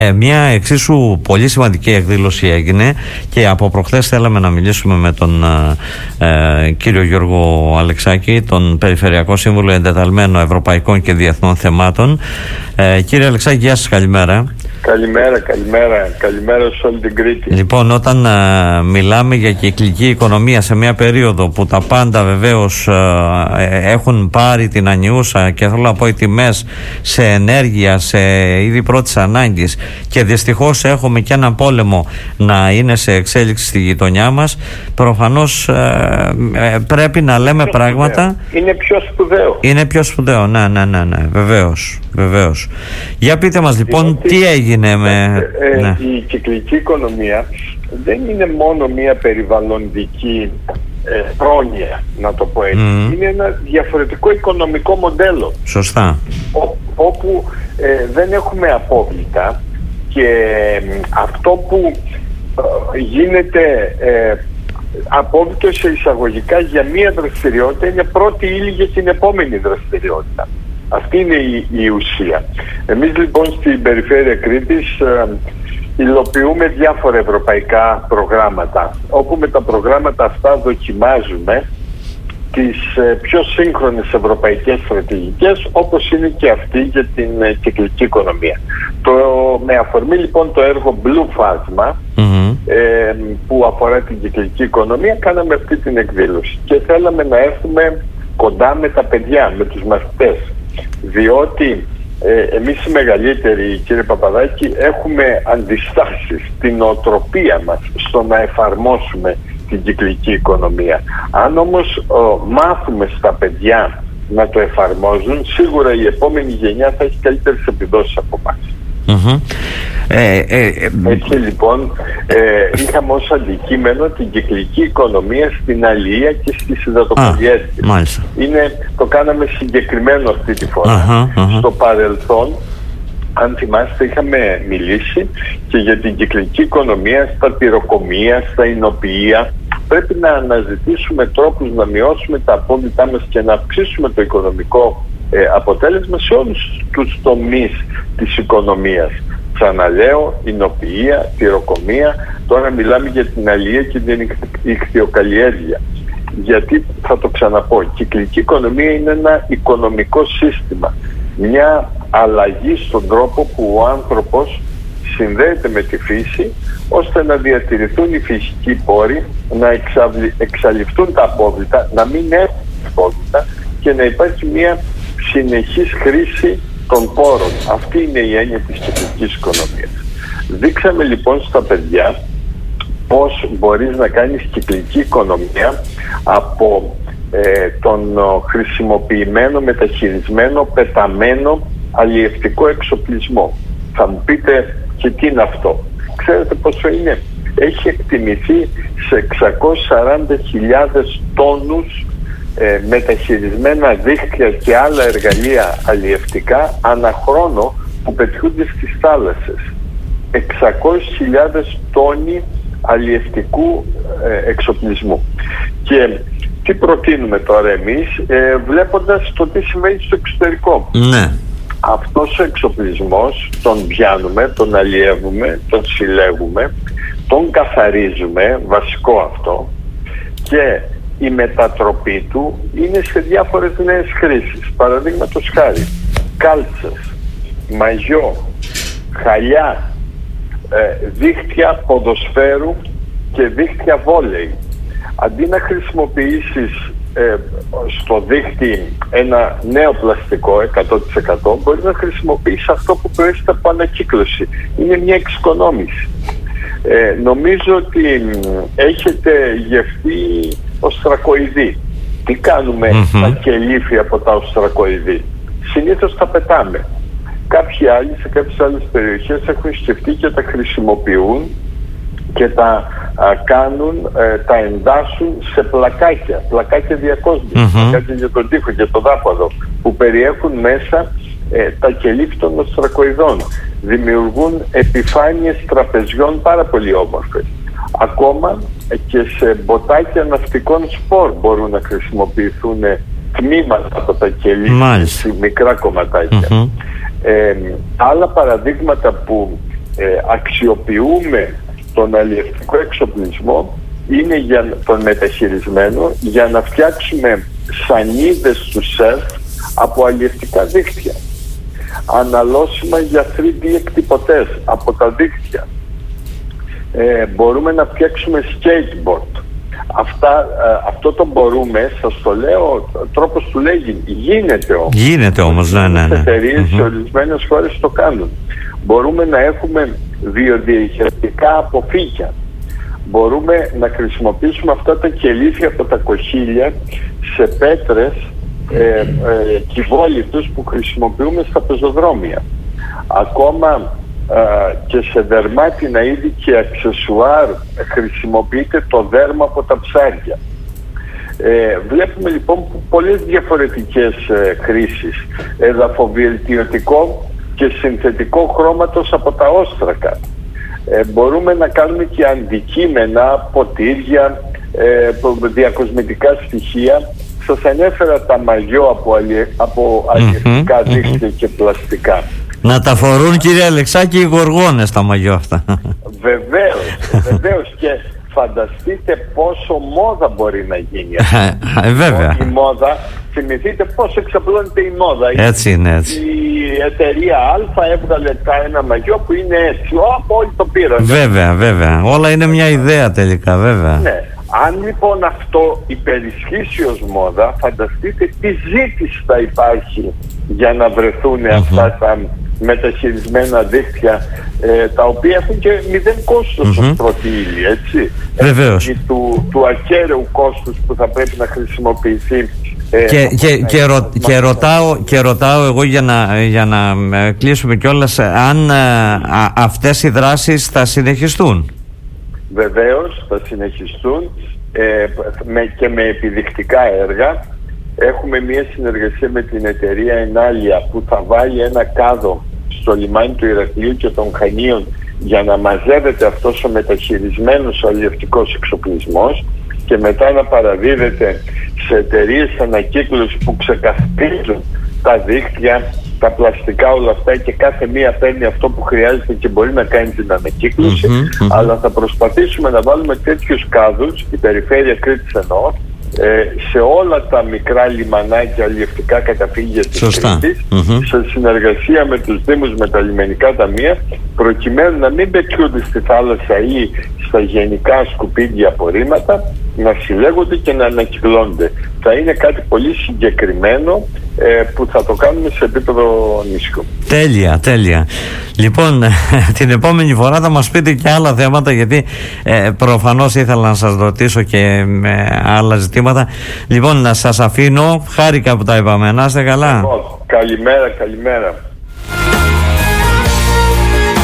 Μια εξίσου πολύ σημαντική εκδήλωση έγινε και από προχθές θέλαμε να μιλήσουμε με τον κύριο Γιώργο Αλεξάκη, τον Περιφερειακό Σύμβουλο Εντεταλμένο Ευρωπαϊκών και Διεθνών Θεμάτων. Κύριε Αλεξάκη, γεια σας, καλημέρα. Καλημέρα σε όλη την Κρήτη. Λοιπόν, όταν μιλάμε για κυκλική οικονομία σε μια περίοδο που τα πάντα βεβαίως έχουν πάρει την ανιούσα, και θέλω να πω οι τιμές σε ενέργεια, σε είδη πρώτης ανάγκης, και δυστυχώς έχουμε και έναν πόλεμο να είναι σε εξέλιξη στη γειτονιά μας, προφανώς πρέπει να λέμε πράγματα. Είναι πιο σπουδαίο, ναι, βεβαίως. Για πείτε μας λοιπόν τι έγινε με... Η κυκλική οικονομία δεν είναι μόνο μια περιβαλλοντική πρόνοια, να το πω έτσι. Είναι ένα διαφορετικό οικονομικό μοντέλο. Σωστά. Όπου δεν έχουμε απόβλητα, και αυτό που γίνεται απόβλητο σε εισαγωγικά για μία δραστηριότητα είναι πρώτη ύλη για την επόμενη δραστηριότητα. Αυτή είναι η ουσία. Εμείς λοιπόν στην Περιφέρεια Κρήτης υλοποιούμε διάφορα ευρωπαϊκά προγράμματα, όπου με τα προγράμματα αυτά δοκιμάζουμε τις πιο σύγχρονες ευρωπαϊκές στρατηγικές, όπως είναι και αυτή για την κυκλική οικονομία. Με αφορμή λοιπόν το έργο Blue Phasma, που αφορά την κυκλική οικονομία, κάναμε αυτή την εκδήλωση και θέλαμε να έρθουμε κοντά με τα παιδιά, με τους μαθητές, διότι εμείς οι μεγαλύτεροι, κύριε Παπαδάκη, έχουμε αντιστάσεις στην νοοτροπία μας στο να εφαρμόσουμε την κυκλική οικονομία. Αν όμως μάθουμε στα παιδιά να το εφαρμόζουν, σίγουρα η επόμενη γενιά θα έχει καλύτερες επιδόσεις από εμάς. Έτσι λοιπόν είχαμε ως αντικείμενο την κυκλική οικονομία στην αλληλεία και στις υδατοκαλλιέργειες. Το κάναμε συγκεκριμένο αυτή τη φορά. Στο παρελθόν, αν θυμάστε, είχαμε μιλήσει και για την κυκλική οικονομία στα πυροκομεία, στα εινοποιεία. Πρέπει να αναζητήσουμε τρόπους να μειώσουμε τα απόβλητά μας και να αυξήσουμε το οικονομικό αποτέλεσμα σε όλους τους τομείς της οικονομίας. Ξαναλέω, εινοποιεία, πυροκομεία, τώρα μιλάμε για την αλληλεία και την ιχθυοκαλλιέργεια. Γιατί, θα το ξαναπώ, η κυκλική οικονομία είναι ένα οικονομικό σύστημα. Μια αλλαγή στον τρόπο που ο άνθρωπος συνδέεται με τη φύση, ώστε να διατηρηθούν οι φυσικοί πόροι, να εξαλειφθούν τα απόβλητα, να μην έχουν απόβλητα και να υπάρχει μια συνεχής χρήση των πόρων. Αυτή είναι η έννοια της κυκλικής οικονομίας. Δείξαμε λοιπόν στα παιδιά πώς μπορείς να κάνεις κυκλική οικονομία από τον χρησιμοποιημένο, μεταχειρισμένο, πεταμένο αλλιευτικό εξοπλισμό. Θα μου πείτε, και τι είναι αυτό? Ξέρετε πόσο είναι? Έχει εκτιμηθεί σε 640.000 τόνους μεταχειρισμένα δίχτυα και άλλα εργαλεία αλλιευτικά ανά χρόνο που πετιούνται στις θάλασσες. 600.000 τόνοι αλλιευτικού εξοπλισμού. Και τι προτείνουμε τώρα εμείς, βλέποντας το τι συμβαίνει στο εξωτερικό? Ναι. Αυτός ο εξοπλισμός τον πιάνουμε, τον αλλιεύουμε, τον συλλέγουμε, τον καθαρίζουμε, βασικό αυτό, και η μετατροπή του είναι σε διάφορες νέες χρήσεις. Παραδείγματος χάρη, κάλτσες, μαγιό, χαλιά, δίχτυα ποδοσφαίρου και δίχτυα βόλεϊ. Αντί να χρησιμοποιήσεις στο δίχτυ ένα νέο πλαστικό 100%, μπορείς να χρησιμοποιήσεις αυτό που προέρχεται από ανακύκλωση. Είναι μια εξοικονόμηση. Νομίζω ότι έχετε γευτεί οστρακοειδή. Τι κάνουμε τα κελύφη από τα οστρακοειδή? Συνήθως τα πετάμε. Κάποιοι άλλοι σε κάποιες άλλες περιοχές έχουν σκεφτεί και τα χρησιμοποιούν και τα κάνουν, τα εντάσσουν σε πλακάκια διακόσμησης, πλακάκια για τον τοίχο, για το δάπαδο, που περιέχουν μέσα τα κελύφη των οστρακοειδών. Δημιουργούν επιφάνειες τραπεζιών πάρα πολύ όμορφες. Ακόμα και σε μποτάκια ναυτικών σπορ μπορούν να χρησιμοποιηθούν τμήματα από τα κελύφη, μικρά κομματάκια. Άλλα παραδείγματα που αξιοποιούμε τον αλλιευτικό εξοπλισμό, είναι τον μεταχειρισμένο, για να φτιάξουμε σανίδες του σερφ από αλλιευτικά δίκτυα, αναλώσιμα για 3D εκτυπωτές από τα δίκτυα. Μπορούμε να φτιάξουμε skateboard. Αυτό το μπορούμε, σας το λέω, τρόπος του λέγει, γίνεται όμως. Ναι. Εταιρείες σε ορισμένες χώρες το κάνουν. Μπορούμε να έχουμε βιοδιαχειριστικά αποφύκια. Μπορούμε να χρησιμοποιήσουμε αυτά τα κελίφια από τα κοχύλια σε πέτρες κυβόλιτους που χρησιμοποιούμε στα πεζοδρόμια. Ακόμα και σε δερμάτινα είδη και αξεσουάρ χρησιμοποιείται το δέρμα από τα ψάρια. Βλέπουμε λοιπόν πολλές διαφορετικές χρήσεις. Εδαφοβελτιωτικό και συνθετικό χρώματος από τα όστρακα. Μπορούμε να κάνουμε και αντικείμενα, ποτήρια, διακοσμητικά στοιχεία. Σας ανέφερα τα μαγιό από αλλιευτικά δίκτυα και πλαστικά. Να τα φορούν, κύριε Αλεξάκη, οι γοργόνες τα μαγιό αυτά. Βεβαίως, και φανταστείτε πόσο μόδα μπορεί να γίνει. Βέβαια. Η μόδα, θυμηθείτε πώς εξαπλώνεται η μόδα. Έτσι είναι, έτσι. Η εταιρεία Α έβγαλε ένα μαγιό που είναι έτσι. Όλοι το πήραν. Βέβαια. Όλα είναι μια ιδέα τελικά, βέβαια. Ναι. Αν λοιπόν αυτό υπερισχύσει ως μόδα, φανταστείτε τι ζήτηση θα υπάρχει για να βρεθούν αυτά τα μεταχειρισμένα δίκτυα, τα οποία έχουν και 0 κόστος ως πρώτη ύλη, έτσι. Βεβαίως. Του ακέραιου κόστους που θα πρέπει να χρησιμοποιηθεί. Και ρωτάω εγώ για να κλείσουμε κιόλας, αν αυτές οι δράσεις θα συνεχιστούν. Βεβαίως θα συνεχιστούν και με επιδεικτικά έργα. Έχουμε μια συνεργασία με την εταιρεία Ενάλια που θα βάλει ένα κάδο στο λιμάνι του Ηρακλείου και των Χανίων για να μαζεύεται αυτός ο μεταχειρισμένος αλλιευτικός εξοπλισμός και μετά να παραδίδεται σε εταιρείες ανακύκλωσης που ξεκαθαρίζουν τα δίκτυα, τα πλαστικά, όλα αυτά, και κάθε μία παίρνει αυτό που χρειάζεται και μπορεί να κάνει την ανακύκλωση. Αλλά θα προσπαθήσουμε να βάλουμε τέτοιους κάδους, η περιφέρεια Κρήτης εννοώ, σε όλα τα μικρά λιμανάκια, αλλιευτικά καταφύγια της Κρήτης, σε συνεργασία με τους Δήμους, με τα λιμενικά ταμεία, προκειμένου να μην πετιούνται στη θάλασσα ή στα γενικά σκουπίδια απορρίμματα, να συλλέγονται και να ανακυκλώνονται. Θα είναι κάτι πολύ συγκεκριμένο που θα το κάνουμε σε επίπεδο νησιού. Τέλεια. Λοιπόν, την επόμενη φορά θα μας πείτε και άλλα θέματα, γιατί προφανώς ήθελα να σας ρωτήσω και με άλλα ζητήματα. Λοιπόν, να σας αφήνω. Χάρηκα που τα είπαμε. Να είστε καλά. Καλημέρα.